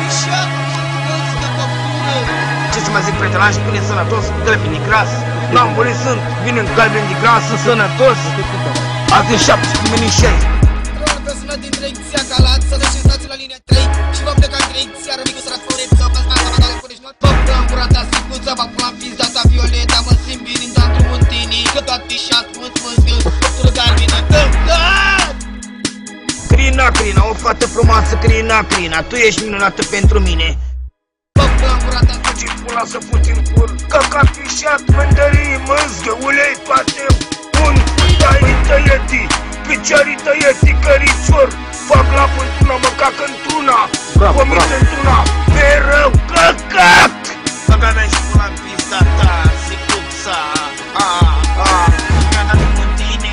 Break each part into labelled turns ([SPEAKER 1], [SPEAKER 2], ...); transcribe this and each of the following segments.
[SPEAKER 1] pișat, de făptură.
[SPEAKER 2] Ce să mai zic, prieten, și pune sănătos, galben de gras. N-am murit, sunt, vin în galben de gras, sunt sănătos. Azi e 7 cu mine 6.
[SPEAKER 1] Rol sună din direcția Galat, să deșezați la linia 3 și vă pleca în direcția Rămicu Sărat Floret, să vă spate mă tale fără-și not. Vă pula în gura ta sficuță, vă pula în pizda ta violeta, mă simt bine în dantru muntinii, că toate pișat, mâns, făptură galbenă, căcat!
[SPEAKER 2] Crina, Crina, o fată frumoasă, Crina, Crina, tu ești minunată pentru mine.
[SPEAKER 1] Vă pula în gura ta
[SPEAKER 2] Ce pula să fuți în cur, căcat pișat, mândării, mâzgă, ulei, pateu, un tai, tăietii, piciorii tăietii, cărițor, fac lapă într-una, mă cac într-una, vomit într-una, mereu, căcat! Băga mea și pula în pizda ta, zicuța, mi-a dat în tine,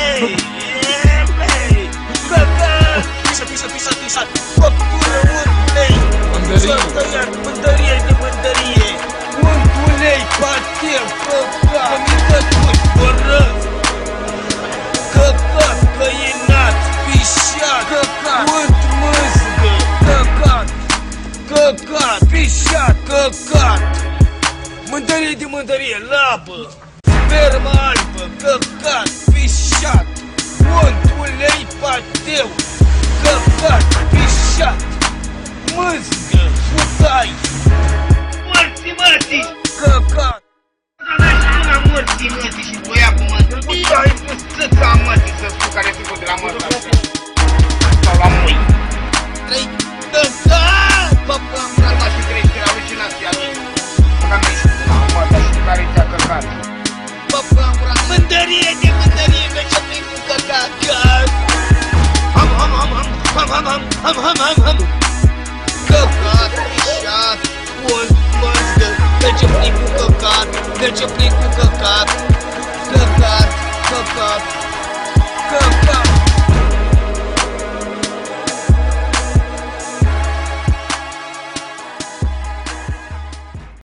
[SPEAKER 2] căcat! Pișat, făptură, ulei, mândărie de mândărie, ulei, pateu, căcat, vomit orăz, căcat, căinat, pișat, căcat, unt, mâzgă, căcat, pișat, căcat, mândărie de mândărie, labă, spermă albă, căcat, pișat, unt, ulei, pateu, căcat, pișat, mâzgă, putai, mărții, căcat. Una mărții și băiatul mărții, putai, stăța mărții să spun care e tipul de la mărții sau la mui.
[SPEAKER 1] 3, căcat! Vă pula în gura ta și creșterea alucinația lui.
[SPEAKER 2] Băga mea și pula în mărța și care te-a căcat.
[SPEAKER 1] Vă pula în gura ta, mândărie de mândărie, că ce plin cu căcat, căcat! Căcat, pișat, unt, măzgă, că ce plin cu căcat, că ce plin cu căcat.